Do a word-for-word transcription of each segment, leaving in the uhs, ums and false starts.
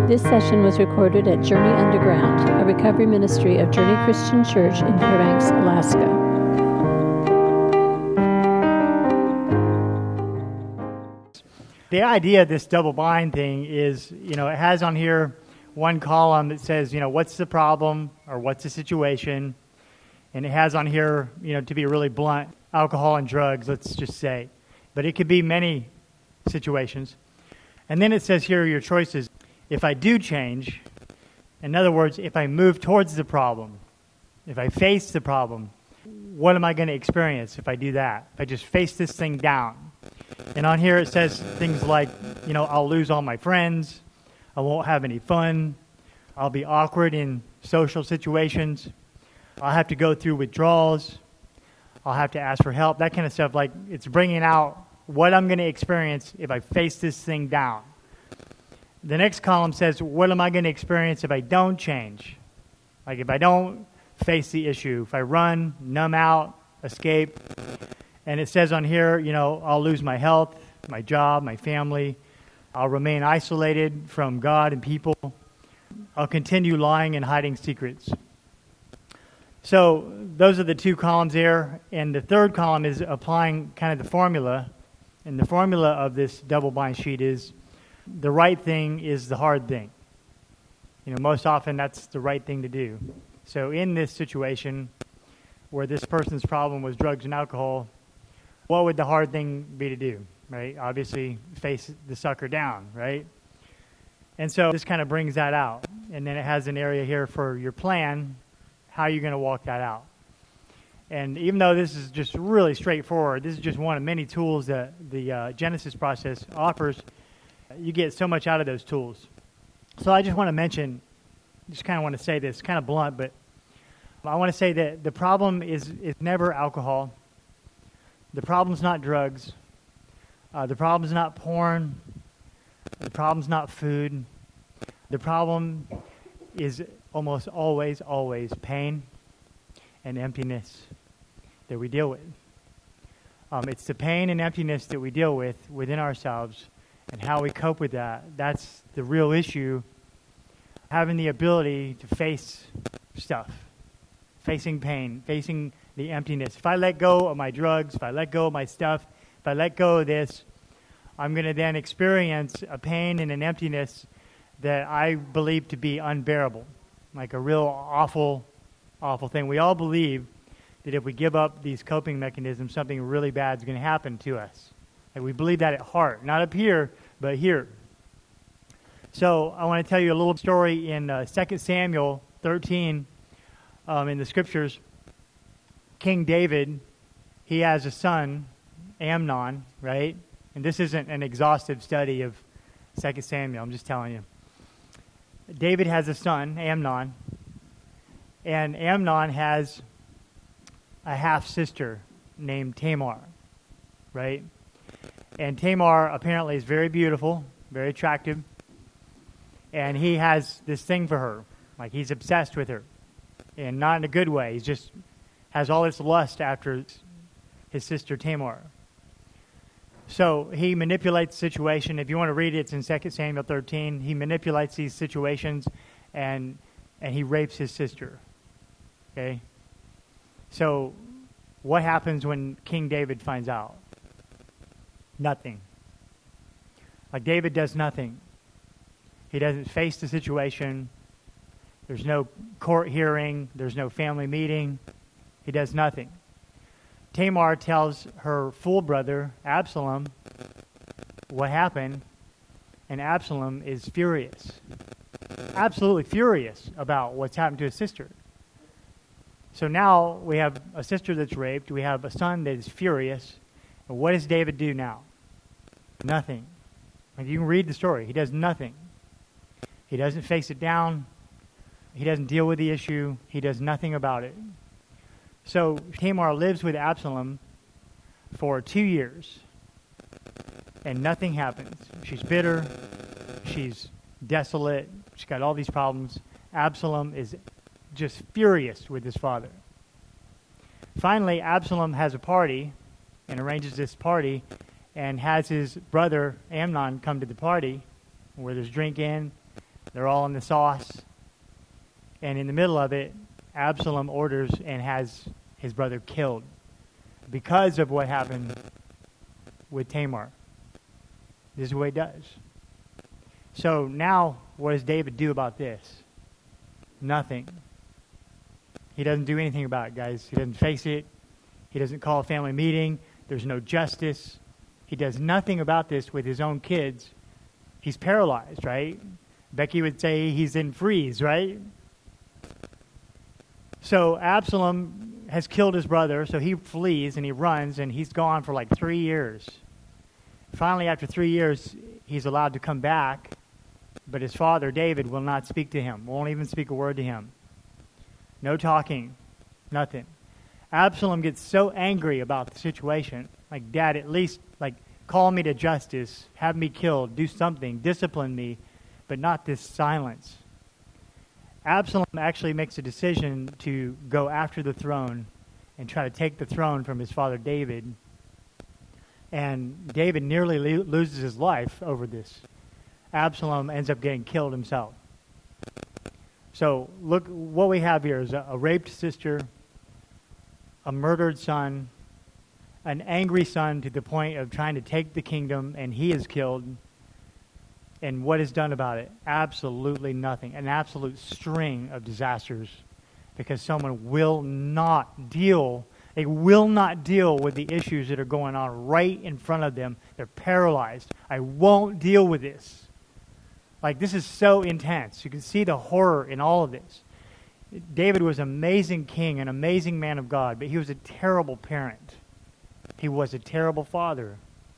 This session was recorded at Journey Underground, a recovery ministry of Journey Christian Church in Fairbanks, Alaska. The idea of this double bind thing is, you know, it has on here one column that says, you know, what's the problem or what's the situation? And it has on here, you know, to be really blunt, alcohol and drugs, let's just say. But it could be many situations. And then it says here your choices. If I do change, in other words, if I move towards the problem, if I face the problem, what am I going to experience if I do that? If I just face this thing down. And on here it says things like, you know, I'll lose all my friends, I won't have any fun, I'll be awkward in social situations, I'll have to go through withdrawals, I'll have to ask for help, that kind of stuff. Like, it's bringing out what I'm going to experience if I face this thing down. The next column says, what am I going to experience if I don't change? Like, if I don't face the issue, if I run, numb out, escape. And it says on here, you know, I'll lose my health, my job, my family. I'll remain isolated from God and people. I'll continue lying and hiding secrets. So those are the two columns there. And the third column is applying kind of the formula. And the formula of this double bind sheet is, the right thing is the hard thing. You know, most often that's the right thing to do. So in this situation where this person's problem was drugs and alcohol, what would the hard thing be to do, right? Obviously, face the sucker down, right? And so this kind of brings that out. And then it has an area here for your plan, how you're going to walk that out. And even though this is just really straightforward, this is just one of many tools that the uh, Genesis process offers. You get so much out of those tools. So I just want to mention, just kind of want to say this, kind of blunt, but I want to say that the problem is, is never alcohol. The problem's not drugs. Uh, the problem's not porn. The problem's not food. The problem is almost always, always pain and emptiness that we deal with. Um, it's the pain and emptiness that we deal with within ourselves and how we cope with that. That's the real issue. Having the ability to face stuff, facing pain, facing the emptiness. If I let go of my drugs, if I let go of my stuff, if I let go of this, I'm going to then experience a pain and an emptiness that I believe to be unbearable, like a real awful, awful thing. We all believe that if we give up these coping mechanisms, something really bad is going to happen to us. Like, we believe that at heart, not up here, but here. So I want to tell you a little story in uh, Second Samuel thirteen um, in the Scriptures. King David, he has a son, Amnon, right? And this isn't an exhaustive study of Second Samuel, I'm just telling you. David has a son, Amnon, and Amnon has a half-sister named Tamar, right? And Tamar apparently is very beautiful, very attractive, and he has this thing for her. Like, he's obsessed with her, and not in a good way. He just has all this lust after his sister Tamar. So he manipulates the situation. If you want to read it, it's in Second Samuel thirteen. He manipulates these situations, and and he rapes his sister. Okay? So what happens when King David finds out? Nothing. Like, David does nothing. He doesn't face the situation. There's no court hearing. There's no family meeting. He does nothing. Tamar tells her full brother, Absalom, what happened, and Absalom is furious. Absolutely furious about what's happened to his sister. So now we have a sister that's raped. We have a son that is furious. And what does David do now? Nothing. Like, you can read the story. He does nothing. He doesn't face it down. He doesn't deal with the issue. He does nothing about it. So Tamar lives with Absalom for two years, and nothing happens. She's bitter. She's desolate. She's got all these problems. Absalom is just furious with his father. Finally, Absalom has a party and arranges this party and has his brother Amnon come to the party where there's drinking They're all in the sauce. And in the middle of it, Absalom orders and has his brother killed because of what happened with Tamar. This is what he does. So now, what does David do about this? Nothing. He doesn't do anything about it, guys. He doesn't face it. He doesn't call a family meeting. There's no justice. He does nothing about this with his own kids. He's paralyzed, right? Becky would say he's in freeze, right? So Absalom has killed his brother, so he flees and he runs, and he's gone for like three years. Finally, after three years, he's allowed to come back, but his father, David, will not speak to him, won't even speak a word to him. No talking, nothing. Absalom gets so angry about the situation, like, Dad, at least, like, call me to justice, have me killed, do something, discipline me, but not this silence. Absalom actually makes a decision to go after the throne and try to take the throne from his father David. And David nearly lo- loses his life over this. Absalom ends up getting killed himself. So look, what we have here is a, a raped sister, a murdered son, an angry son to the point of trying to take the kingdom, and he is killed. And what is done about it? Absolutely nothing. An absolute string of disasters because someone will not deal, they will not deal with the issues that are going on right in front of them. They're paralyzed. I won't deal with this. Like, this is so intense. You can see the horror in all of this. David was an amazing king, an amazing man of God, but he was a terrible parent. He was a terrible father.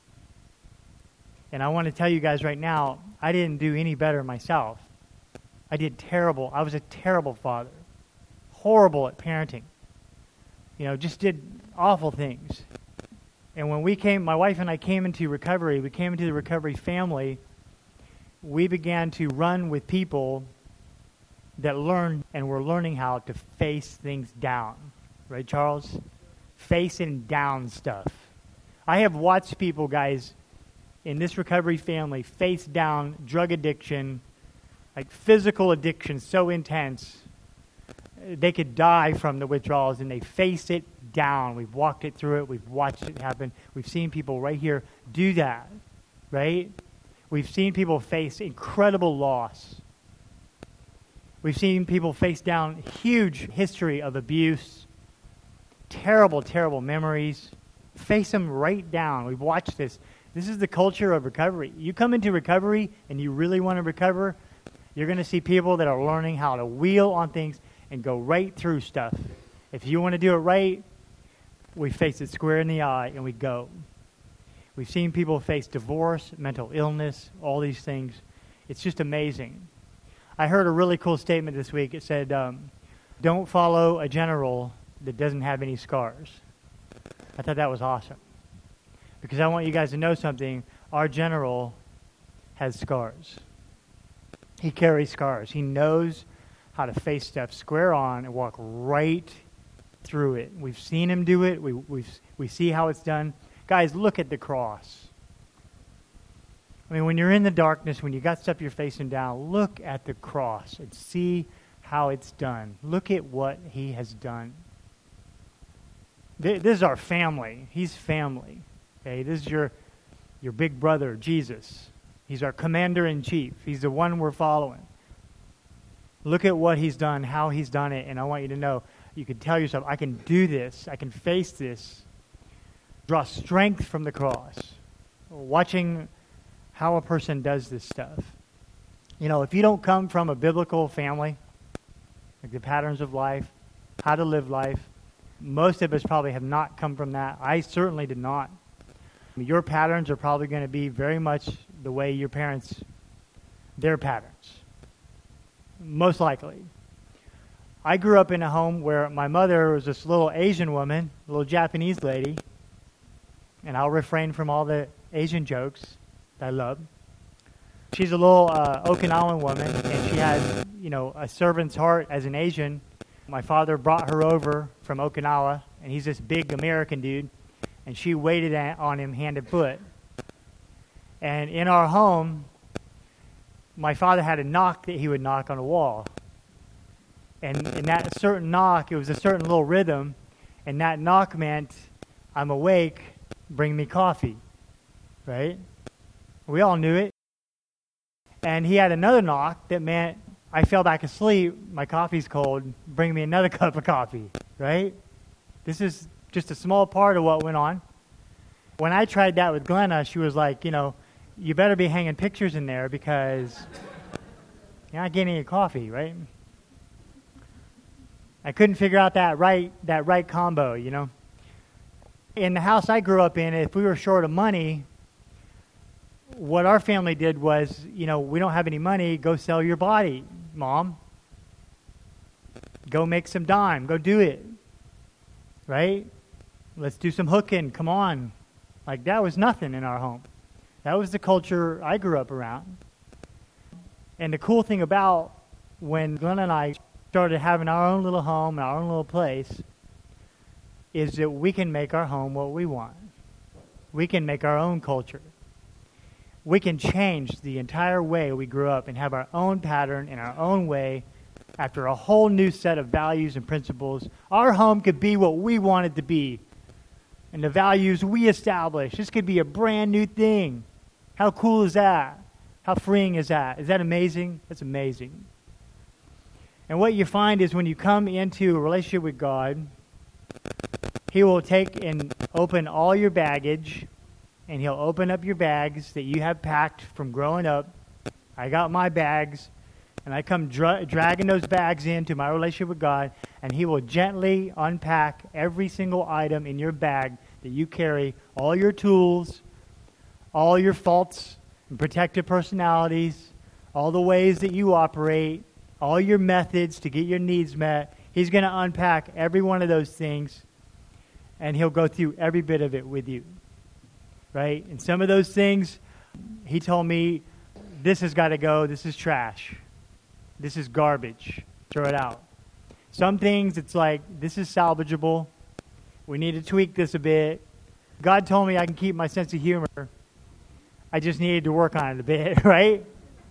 And I want to tell you guys right now, I didn't do any better myself. I did terrible. I was a terrible father. Horrible at parenting. You know, just did awful things. And when we came, my wife and I came into recovery, we came into the recovery family, we began to run with people that learned and were learning how to face things down. Right, Charles? Facing down stuff. I have watched people, guys, in this recovery family face down drug addiction, like physical addiction so intense, they could die from the withdrawals, and they face it down. We've walked it through it. We've watched it happen. We've seen people right here do that, right? We've seen people face incredible loss. We've seen people face down huge history of abuse, terrible, terrible memories. Face them right down. We've watched this. This is the culture of recovery. You come into recovery and you really want to recover, you're going to see people that are learning how to wheel on things and go right through stuff. If you want to do it right, we face it square in the eye and we go. We've seen people face divorce, mental illness, all these things. It's just amazing. I heard a really cool statement this week. It said, um, don't follow a general that doesn't have any scars. I thought that was awesome. Because I want you guys to know something. Our general has scars. He carries scars. He knows how to face stuff square on and walk right through it. We've seen him do it. We we we see how it's done. Guys, look at the cross. I mean, when you're in the darkness, when you got stuff you're facing down, look at the cross and see how it's done. Look at what he has done. This is our family. He's family. Okay, this is your your big brother, Jesus. He's our commander-in-chief. He's the one we're following. Look at what he's done, how he's done it, and I want you to know, you can tell yourself, I can do this, I can face this. Draw strength from the cross. Watching how a person does this stuff. You know, if you don't come from a biblical family, like the patterns of life, how to live life, most of us probably have not come from that. I certainly did not. Your patterns are probably going to be very much the way your parents, their patterns. Most likely. I grew up in a home where my mother was this little Asian woman, a little Japanese lady, and I'll refrain from all the Asian jokes that I love. She's a little uh, Okinawan woman, and she has, you know, a servant's heart as an Asian. My father brought her over from Okinawa, and he's this big American dude, and she waited on him hand and foot. And in our home, my father had a knock that he would knock on a wall. And in that certain knock, it was a certain little rhythm, and that knock meant, I'm awake, bring me coffee, right? We all knew it. And he had another knock that meant, I fell back asleep, my coffee's cold, bring me another cup of coffee, right? This is just a small part of what went on. When I tried that with Glenna, she was like, you know, you better be hanging pictures in there because you're not getting any coffee, right? I couldn't figure out that right that right combo, you know. In the house I grew up in, if we were short of money, what our family did was, you know, we don't have any money, go sell your body, Mom. Go make some dime, go do it, right? Let's do some hooking, come on. Like, that was nothing in our home. That was the culture I grew up around. And the cool thing about when Glenn and I started having our own little home, our own little place, is that we can make our home what we want. We can make our own culture. We can change the entire way we grew up and have our own pattern in our own way after a whole new set of values and principles. Our home could be what we want it to be and the values we establish. This could be a brand new thing. How cool is that? How freeing is that? Is that amazing? That's amazing. And what you find is when you come into a relationship with God, He will take and open all your baggage, and He'll open up your bags that you have packed from growing up. I got my bags, and I come dra- dragging those bags into my relationship with God, and He will gently unpack every single item in your bag that you carry, all your tools, all your faults and protective personalities, all the ways that you operate, all your methods to get your needs met. He's going to unpack every one of those things, and He'll go through every bit of it with you, right? And some of those things, He told me, this has got to go, this is trash. This is garbage. Throw it out. Some things, it's like, this is salvageable. We need to tweak this a bit. God told me I can keep my sense of humor. I just needed to work on it a bit, right?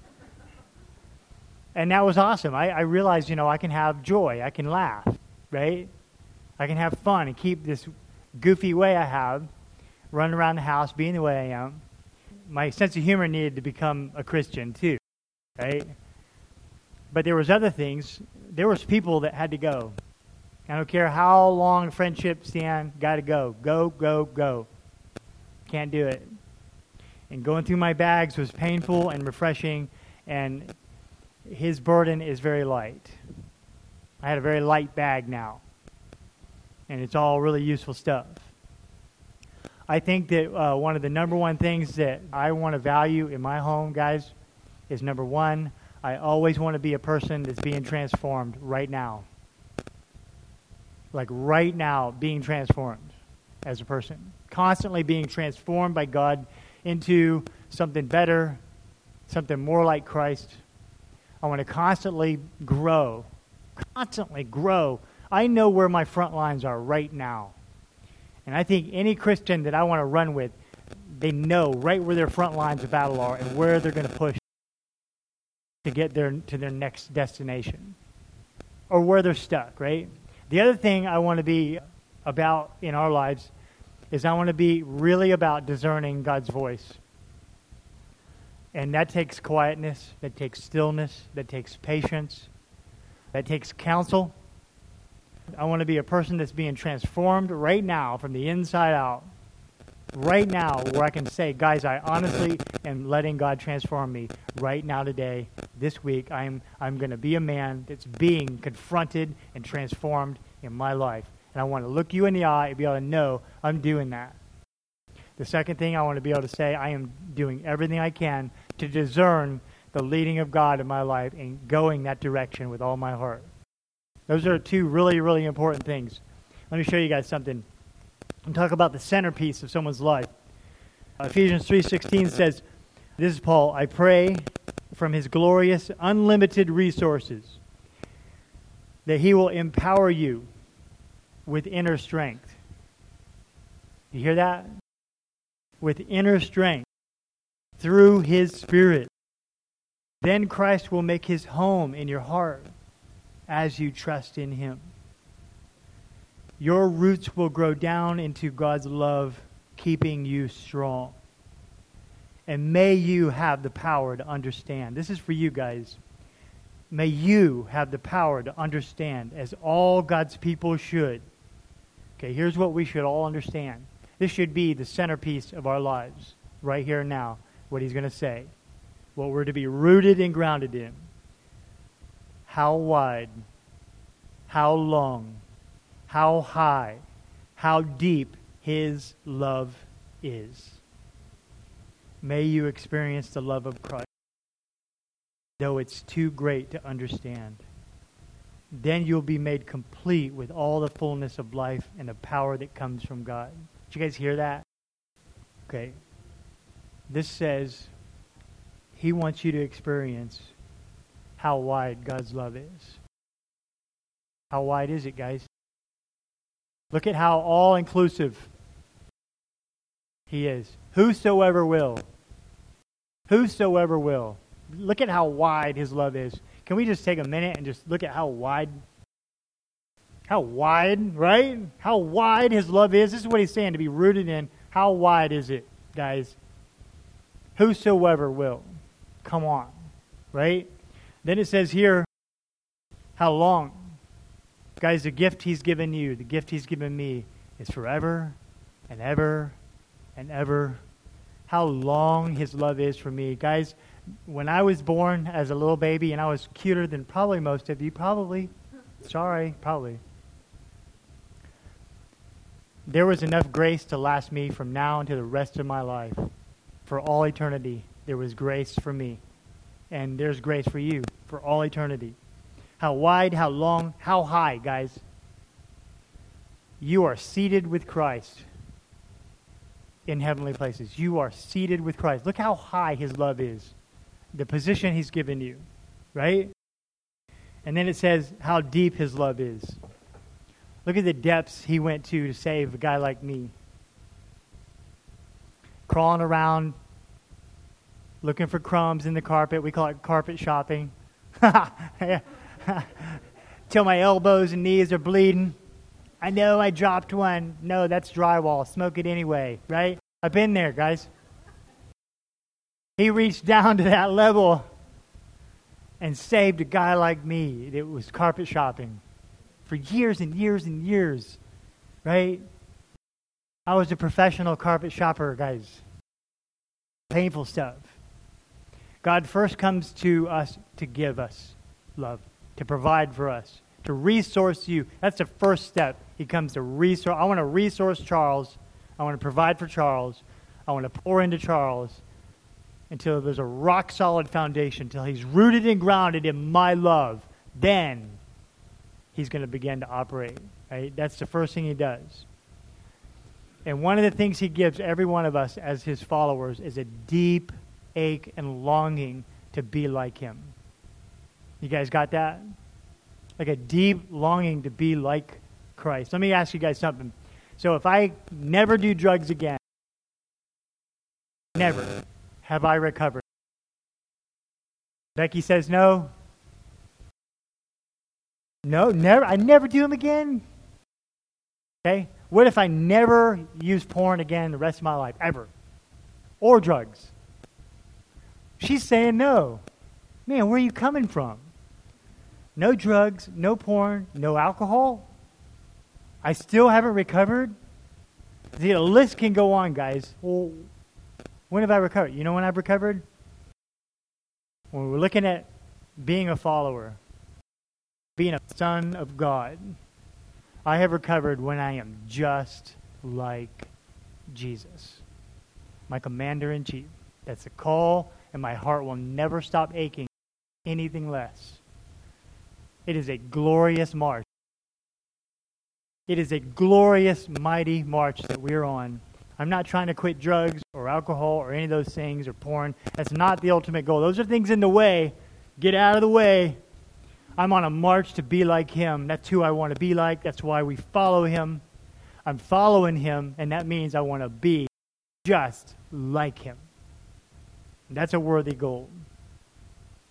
And that was awesome. I, I realized, you know, I can have joy. I can laugh, right? I can have fun and keep this goofy way I have, running around the house, being the way I am. My sense of humor needed to become a Christian too, right? But there was other things. There was people that had to go. I don't care how long friendships stand, got to go. Go, go, go. Can't do it. And going through my bags was painful and refreshing, and His burden is very light. I had a very light bag now, and it's all really useful stuff. I think that uh, one of the number one things that I want to value in my home, guys, is number one, I always want to be a person that's being transformed right now. Like right now, being transformed as a person. Constantly being transformed by God into something better, something more like Christ. I want to constantly grow. Constantly grow. I know where my front lines are right now. And I think any Christian that I want to run with, they know right where their front lines of battle are and where they're going to push to get their to their next destination, or where they're stuck, right? The other thing I want to be about in our lives is I want to be really about discerning God's voice. And that takes quietness, that takes stillness, that takes patience, that takes counsel. I want to be a person that's being transformed right now from the inside out. Right now, where I can say, guys, I honestly am letting God transform me right now today, this week. I'm I'm going to be a man that's being confronted and transformed in my life. And I want to look you in the eye and be able to know I'm doing that. The second thing I want to be able to say, I am doing everything I can to discern the leading of God in my life and going that direction with all my heart. Those are two really, really important things. Let me show you guys something. And talk about the centerpiece of someone's life. Ephesians three sixteen says, this is Paul, I pray from His glorious, unlimited resources that He will empower you with inner strength. You hear that? With inner strength through His Spirit. Then Christ will make his home in your heart as you trust in him. Your roots will grow down into God's love, keeping you strong. And may you have the power to understand. This is for you guys. May you have the power to understand, as all God's people should. Okay, here's what we should all understand. This should be the centerpiece of our lives, right here and now, what he's going to say. What we're to be rooted and grounded in. How wide, how long, how high, how deep his love is. May you experience the love of Christ, though it's too great to understand. Then you'll be made complete with all the fullness of life and the power that comes from God. Did you guys hear that? Okay. This says he wants you to experience how wide God's love is. How wide is it, guys? Look at how all-inclusive he is. Whosoever will. Whosoever will. Look at how wide his love is. Can we just take a minute and just look at how wide, how wide, right? How wide his love is. This is what he's saying, to be rooted in. How wide is it, guys? Whosoever will. Come on, right? Then it says here, how long? Guys, the gift he's given you, the gift he's given me is forever and ever and ever. How long his love is for me. Guys, when I was born as a little baby, and I was cuter than probably most of you, probably, sorry, probably, there was enough grace to last me from now until the rest of my life. For all eternity, there was grace for me. And there's grace for you for all eternity. How wide, how long, how high, guys. You are seated with Christ in heavenly places. You are seated with Christ. Look how high his love is. The position he's given you, right? And then it says how deep his love is. Look at the depths he went to to save a guy like me. Crawling around, looking for crumbs in the carpet. We call it carpet shopping. Till my elbows and knees are bleeding. I know I dropped one. No, that's drywall. Smoke it anyway, right? I've been there, guys. He reached down to that level and saved a guy like me that was carpet shopping for years and years and years, right? I was a professional carpet shopper, guys. Painful stuff. God first comes to us to give us love, to provide for us, to resource you. That's the first step. He comes to resource. I want to resource Charles. I want to provide for Charles. I want to pour into Charles until there's a rock-solid foundation, until he's rooted and grounded in my love. Then he's going to begin to operate. Right? That's the first thing he does. And one of the things he gives every one of us as his followers is a deep ache and longing to be like him. You guys got that? Like a deep longing to be like Christ. Let me ask you guys something. So if I never do drugs again, never, have I recovered? Becky says no. No, never. I never do them again. Okay? What if I never use porn again the rest of my life, ever? Or drugs? She's saying no. Man, where are you coming from? No drugs, no porn, no alcohol? I still haven't recovered? See, the list can go on, guys. Well, when have I recovered? You know when I've recovered? When we're looking at being a follower, being a son of God, I have recovered when I am just like Jesus, my commander-in-chief. That's a call, and my heart will never stop aching anything less. It is a glorious march. It is a glorious, mighty march that we're on. I'm not trying to quit drugs or alcohol or any of those things or porn. That's not the ultimate goal. Those are things in the way. Get out of the way. I'm on a march to be like him. That's who I want to be like. That's why we follow him. I'm following him, and that means I want to be just like him. That's a worthy goal.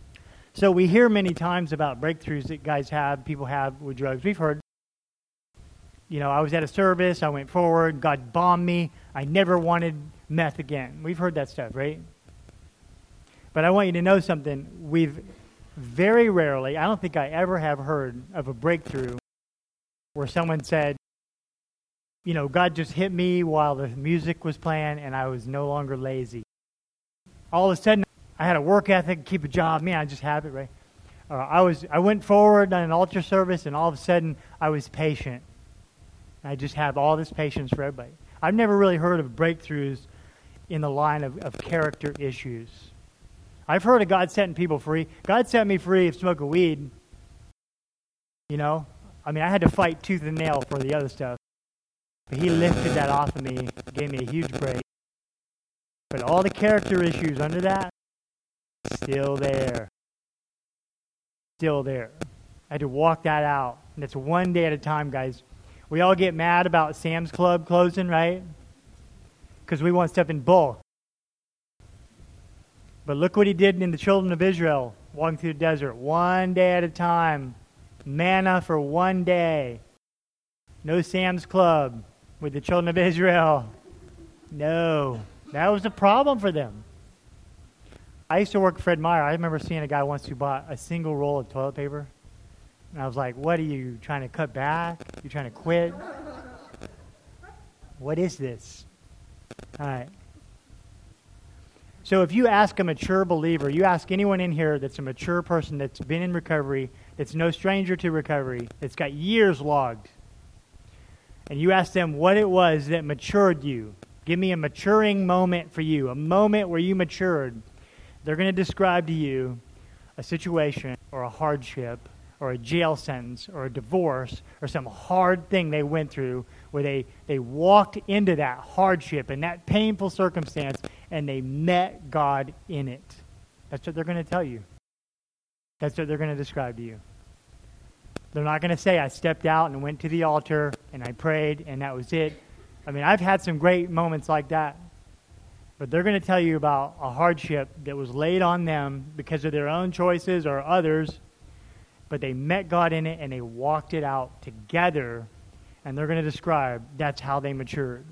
So we hear many times about breakthroughs that guys have, people have with drugs. We've heard, you know, I was at a service, I went forward, God bombed me, I never wanted meth again. We've heard that stuff, right? But I want you to know something. We've very rarely, I don't think I ever have heard of a breakthrough where someone said, you know, God just hit me while the music was playing and I was no longer lazy. All of a sudden, I had a work ethic, keep a job. Man, I just have it, right? Uh, I was, I went forward on an altar service, and all of a sudden, I was patient. I just have all this patience for everybody. I've never really heard of breakthroughs in the line of, of character issues. I've heard of God setting people free. God set me free of smoking weed. You know? I mean, I had to fight tooth and nail for the other stuff. But he lifted that off of me, gave me a huge break. But all the character issues under that, still there. Still there. I had to walk that out. And it's one day at a time, guys. We all get mad about Sam's Club closing, right? Because we want stuff in bulk. But look what he did in the children of Israel, walking through the desert. One day at a time. Manna for one day. No Sam's Club with the children of Israel. No. That was a problem for them. I used to work for Fred Meyer. I remember seeing a guy once who bought a single roll of toilet paper. And I was like, what are you trying to cut back? You trying to quit? What is this? All right. So if you ask a mature believer, you ask anyone in here that's a mature person that's been in recovery, that's no stranger to recovery, that's got years logged, and you ask them what it was that matured you, give me a maturing moment for you, a moment where you matured, they're going to describe to you a situation or a hardship or a jail sentence or a divorce or some hard thing they went through where they, they walked into that hardship and that painful circumstance and they met God in it. That's what they're going to tell you. That's what they're going to describe to you. They're not going to say, I stepped out and went to the altar and I prayed and that was it. I mean, I've had some great moments like that. But they're going to tell you about a hardship that was laid on them because of their own choices or others, but they met God in it and they walked it out together, and they're going to describe that's how they matured.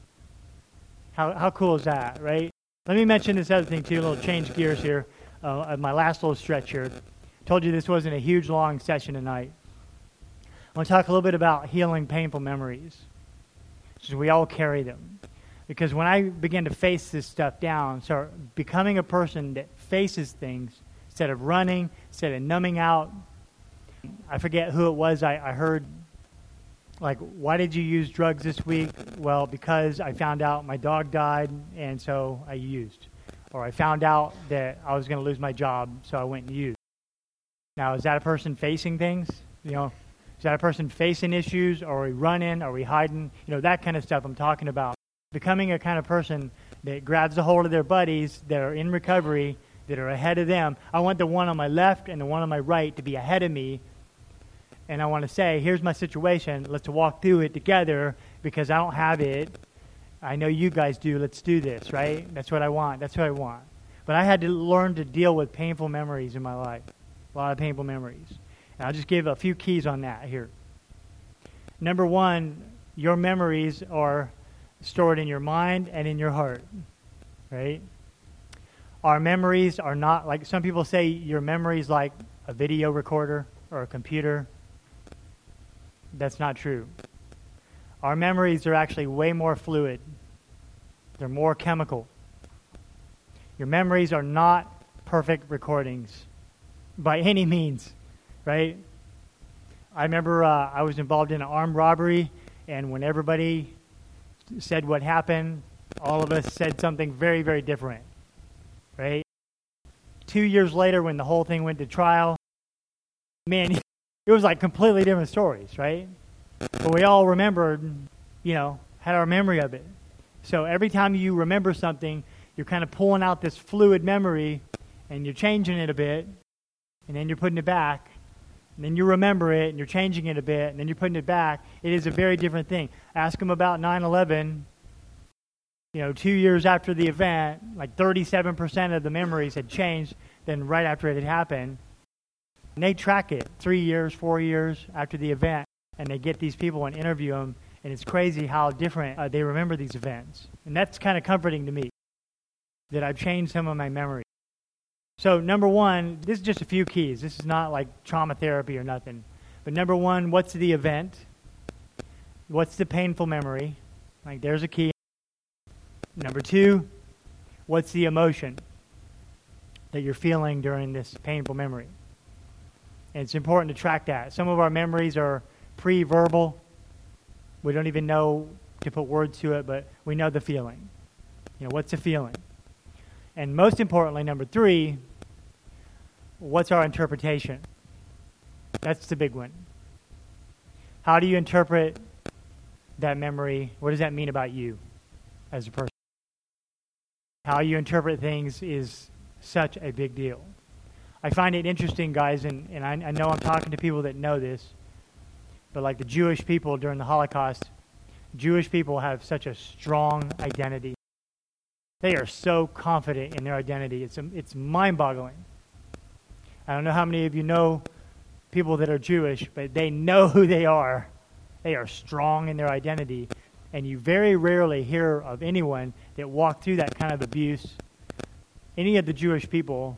How how cool is that, right? Let me mention this other thing too, a little change gears here, uh, my last little stretch here. I told you this wasn't a huge, long session tonight. I want to talk a little bit about healing painful memories, because we all carry them. Because when I began to face this stuff down, start becoming a person that faces things instead of running, instead of numbing out. I forget who it was I, I heard, like, why did you use drugs this week? Well, because I found out my dog died, and so I used. Or I found out that I was going to lose my job, so I went and used. Now, is that a person facing things? You know, is that a person facing issues? Or are we running? Are we hiding? You know, that kind of stuff I'm talking about. Becoming a kind of person that grabs a hold of their buddies that are in recovery, that are ahead of them. I want the one on my left and the one on my right to be ahead of me. And I want to say, here's my situation. Let's walk through it together because I don't have it. I know you guys do. Let's do this, right? That's what I want. That's what I want. But I had to learn to deal with painful memories in my life. A lot of painful memories. And I'll just give a few keys on that here. Number one, your memories are stored in your mind and in your heart, right? Our memories are not, like some people say, your memory is like a video recorder or a computer. That's not true. Our memories are actually way more fluid. They're more chemical. Your memories are not perfect recordings by any means, right? I remember uh, I was involved in an armed robbery, and when everybody said what happened, all of us said something very, very different, right? Two years later, when the whole thing went to trial, man, it was like completely different stories, right? But we all remembered, you know, had our memory of it. So every time you remember something, you're kind of pulling out this fluid memory, and you're changing it a bit, and then you're putting it back, and then you remember it, and you're changing it a bit, and then you're putting it back. It is a very different thing. Ask them about nine eleven. You know, two years after the event, like thirty-seven percent of the memories had changed than right after it had happened. And they track it three years, four years after the event, and they get these people and interview them, and it's crazy how different uh, they remember these events. And that's kind of comforting to me, that I've changed some of my memory. So number one, this is just a few keys. This is not like trauma therapy or nothing. But number one, what's the event? What's the painful memory? Like, there's a key. Number two, what's the emotion that you're feeling during this painful memory? And it's important to track that. Some of our memories are pre-verbal. We don't even know to put words to it, but we know the feeling. You know, what's the feeling? And most importantly, number three, what's our interpretation? That's the big one. How do you interpret that memory? What does that mean about you as a person? How you interpret things is such a big deal. I find it interesting, guys, and, and I, I know I'm talking to people that know this, but like the Jewish people during the Holocaust, Jewish people have such a strong identity. They are so confident in their identity. It's it's mind-boggling. I don't know how many of you know people that are Jewish, but they know who they are. They are strong in their identity. And you very rarely hear of anyone that walked through that kind of abuse, any of the Jewish people,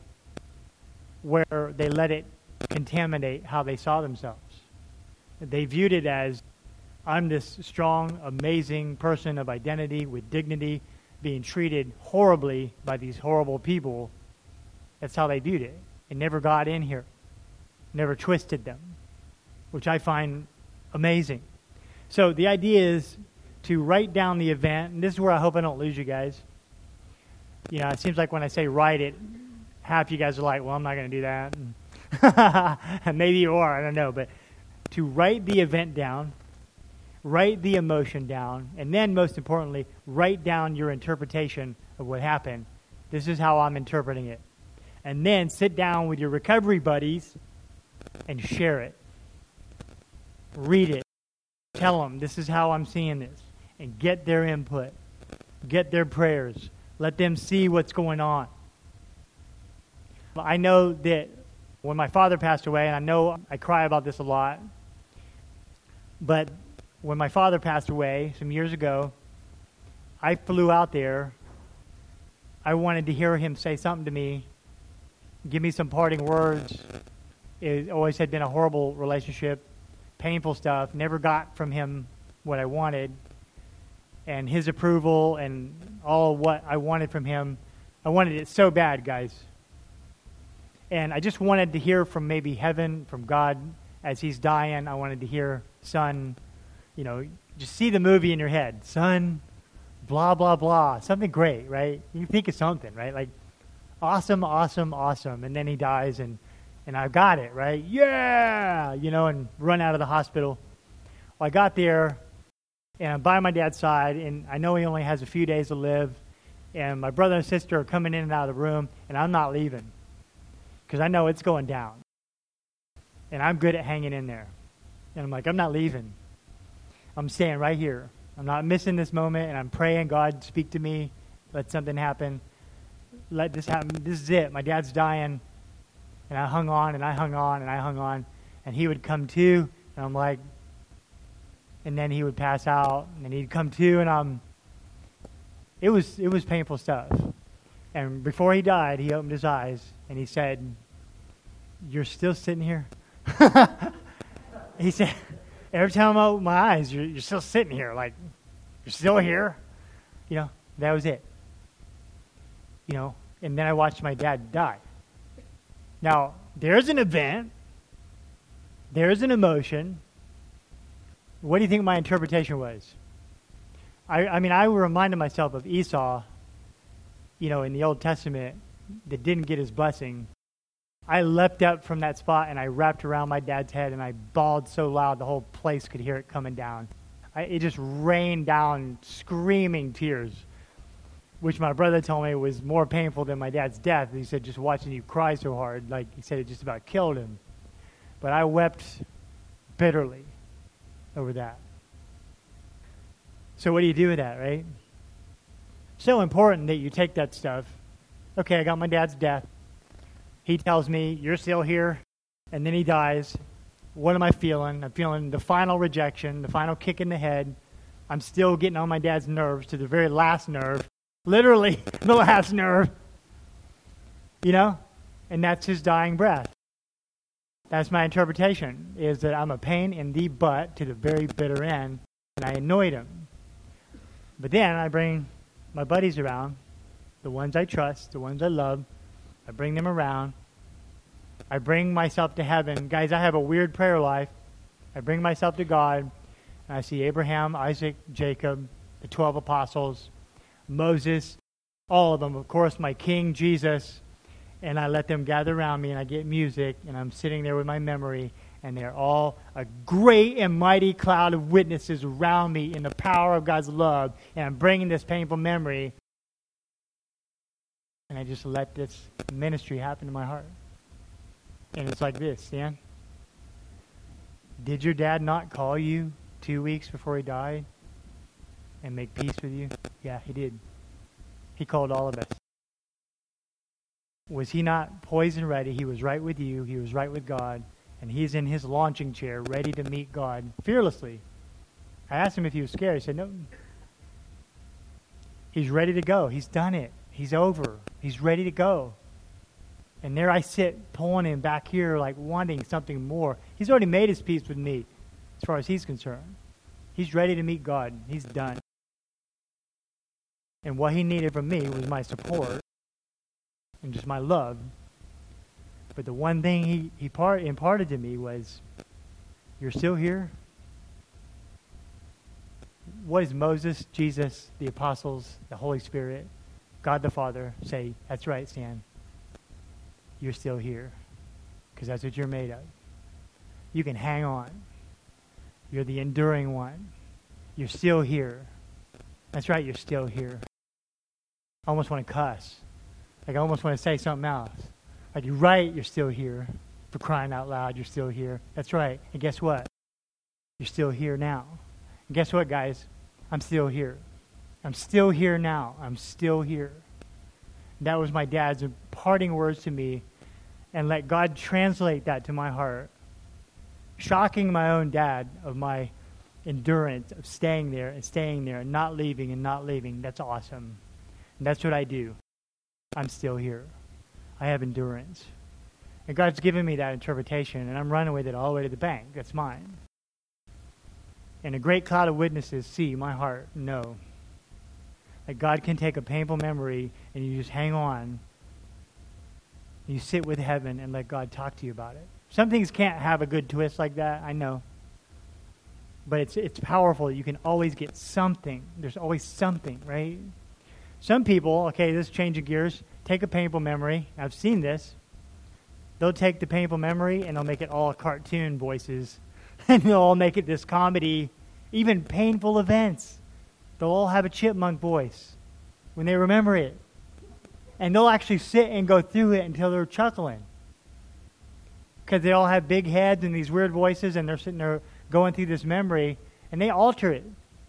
where they let it contaminate how they saw themselves. They viewed it as, I'm this strong, amazing person of identity with dignity, being treated horribly by these horrible people. That's how they viewed it. It never got in here. Never twisted them, which I find amazing. So the idea is to write down the event, and this is where I hope I don't lose you guys. You know, it seems like when I say write it, half you guys are like, well, I'm not going to do that. And maybe you are, I don't know. But to write the event down, write the emotion down, and then, most importantly, write down your interpretation of what happened. This is how I'm interpreting it. And then sit down with your recovery buddies and share it. Read it. Tell them, this is how I'm seeing this. And get their input. Get their prayers. Let them see what's going on. I know that when my father passed away, and I know I cry about this a lot, but when my father passed away some years ago, I flew out there. I wanted to hear him say something to me, give me some parting words. It always had been a horrible relationship, painful stuff. Never got from him what I wanted. And his approval and all what I wanted from him, I wanted it so bad, guys. And I just wanted to hear from maybe heaven, from God, as he's dying. I wanted to hear, son, you know, just see the movie in your head. Son, blah, blah, blah. Something great, right? You think of something, right? Like, awesome, awesome, awesome. And then he dies, and, and I got it, right? Yeah! You know, and run out of the hospital. Well, I got there, and I'm by my dad's side, and I know he only has a few days to live, and my brother and sister are coming in and out of the room, and I'm not leaving, because I know it's going down. And I'm good at hanging in there. And I'm like, I'm not leaving. I'm staying right here. I'm not missing this moment, and I'm praying, God, speak to me. Let something happen. Let this happen. This is it. My dad's dying. And I hung on, and I hung on, and I hung on. And he would come to, and I'm like, and then he would pass out, and then he'd come to, and I'm, it was, it was painful stuff. And before he died, he opened his eyes, and he said, you're still sitting here? He said, every time I open my eyes, you're, you're still sitting here, like, you're still here? You know, that was it. You know, and then I watched my dad die. Now, there's an event. There's an emotion. What do you think my interpretation was? I, I mean, I reminded myself of Esau, you know, in the Old Testament, that didn't get his blessing. I leapt up from that spot, and I wrapped around my dad's head, and I bawled so loud the whole place could hear it coming down. I, it just rained down screaming tears, which my brother told me was more painful than my dad's death. He said, just watching you cry so hard, like he said, it just about killed him. But I wept bitterly over that. So what do you do with that, right? So important that you take that stuff. Okay, I got my dad's death. He tells me, you're still here. and then he dies. What am I feeling? I'm feeling the final rejection, the final kick in the head. I'm still getting on my dad's nerves to the very last nerve, literally the last nerve, you know? And that's his dying breath. That's my interpretation, is that I'm a pain in the butt to the very bitter end, and I annoyed him. But then I bring my buddies around, the ones I trust, the ones I love. I bring them around. I bring myself to heaven. Guys, I have a weird prayer life. I bring myself to God, and I see Abraham, Isaac, Jacob, the twelve apostles, Moses, all of them, of course, my King, Jesus, and I let them gather around me, and I get music, and I'm sitting there with my memory, and they're all a great and mighty cloud of witnesses around me in the power of God's love, and I'm bringing this painful memory, and I just let this ministry happen in my heart. And it's like this, Stan. Did your dad not call you two weeks before he died and make peace with you? Yeah, he did. He called all of us. Was he not poised and ready? He was right with you. He was right with God. And he's in his launching chair, ready to meet God fearlessly. I asked him if he was scared. He said, no. He's ready to go. He's done it. He's over. He's ready to go. And there I sit, pulling him back here, like wanting something more. He's already made his peace with me, as far as he's concerned. He's ready to meet God. He's done. And what he needed from me was my support and just my love. But the one thing he, he part, imparted to me was, you're still here? What does Moses, Jesus, the apostles, the Holy Spirit, God the Father say? That's right, Stan. You're still here. Because that's what you're made of. You can hang on. You're the enduring one. You're still here. That's right, you're still here. I almost want to cuss. Like I almost want to say something else. Like, you're right, you're still here. For crying out loud, you're still here. That's right. And guess what? You're still here now. And guess what, guys? I'm still here. I'm still here now. I'm still here. And that was my dad's parting words to me. And let God translate that to my heart. Shocking my own dad of my endurance of staying there and staying there and not leaving and not leaving. That's awesome. And that's what I do. I'm still here. I have endurance. And God's given me that interpretation, and I'm running with it all the way to the bank. That's mine. And a great cloud of witnesses see my heart, know that God can take a painful memory and you just hang on. You sit with heaven and let God talk to you about it. Some things can't have a good twist like that, I know. But it's it's powerful. You can always get something. There's always something, right? Some people, okay, this is changing gears, take a painful memory. I've seen this. They'll take the painful memory and they'll make it all cartoon voices. And they'll all make it this comedy, even painful events. They'll all have a chipmunk voice when they remember it. And they'll actually sit and go through it until they're chuckling. Because they all have big heads and these weird voices, and they're sitting there going through this memory, and they alter it.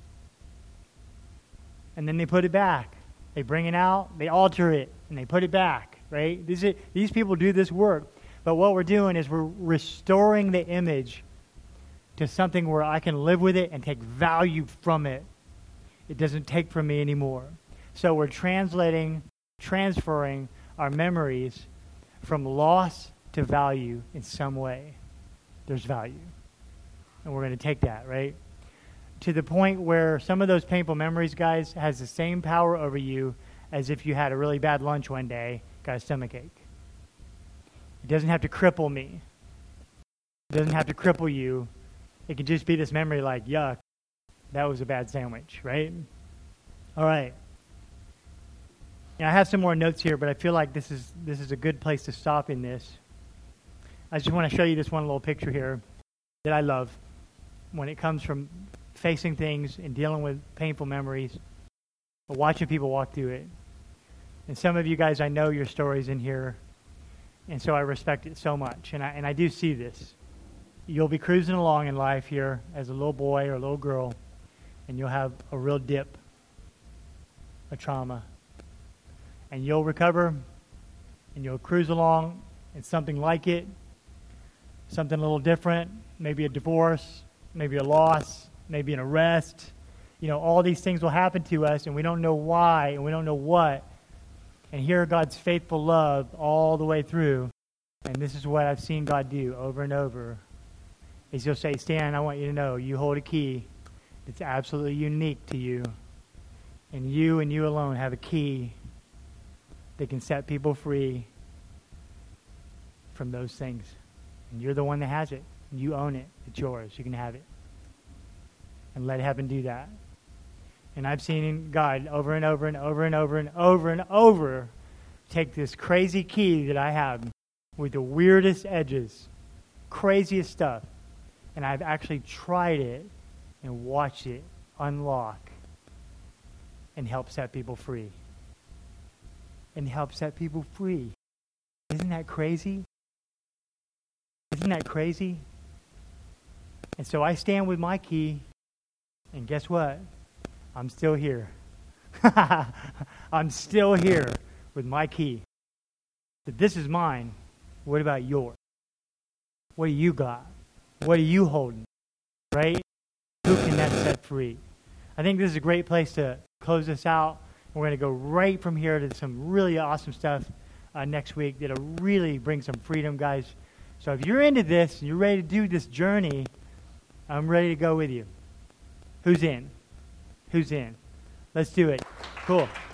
And then they put it back. They bring it out, they alter it, and they put it back, right? These, are, these people do this work. But what we're doing is we're restoring the image to something where I can live with it and take value from it. It doesn't take from me anymore. So we're translating, transferring our memories from loss to value in some way. There's value. And we're going to take that, right? To the point where some of those painful memories, guys, has the same power over you as if you had a really bad lunch one day, got a stomachache. It doesn't have to cripple me. It doesn't have to cripple you. It can just be this memory like, yuck, that was a bad sandwich, right? All right. Now, I have some more notes here, but I feel like this is this is a good place to stop in this. I just want to show you this one little picture here that I love when it comes from facing things and dealing with painful memories, but watching people walk through it. And some of you guys, I know your stories in here, and so I respect it so much. And I, and I do see this. You'll be cruising along in life here as a little boy or a little girl, and you'll have a real dip, a trauma. And you'll recover, and you'll cruise along, and something like it something a little different, maybe a divorce, maybe a loss, maybe an arrest. You know, all these things will happen to us, and we don't know why, and we don't know what. And hear God's faithful love all the way through. And this is what I've seen God do over and over. Is He'll say, Stan, I want you to know you hold a key that's absolutely unique to you. And you and you alone have a key that can set people free from those things. And you're the one that has it. And you own it. It's yours. You can have it. And let heaven do that. And I've seen God over and over and over and over and over and over take this crazy key that I have with the weirdest edges, craziest stuff, and I've actually tried it and watched it unlock and help set people free. And help set people free. Isn't that crazy? Isn't that crazy? And so I stand with my key, and guess what? I'm still here. I'm still here with my key. But this is mine. What about yours? What do you got? What are you holding? Right? Who can that set free? I think this is a great place to close this out. We're going to go right from here to some really awesome stuff uh, next week that'll really bring some freedom, guys. So if you're into this and you're ready to do this journey, I'm ready to go with you. Who's in? Who's in? Let's do it. Cool.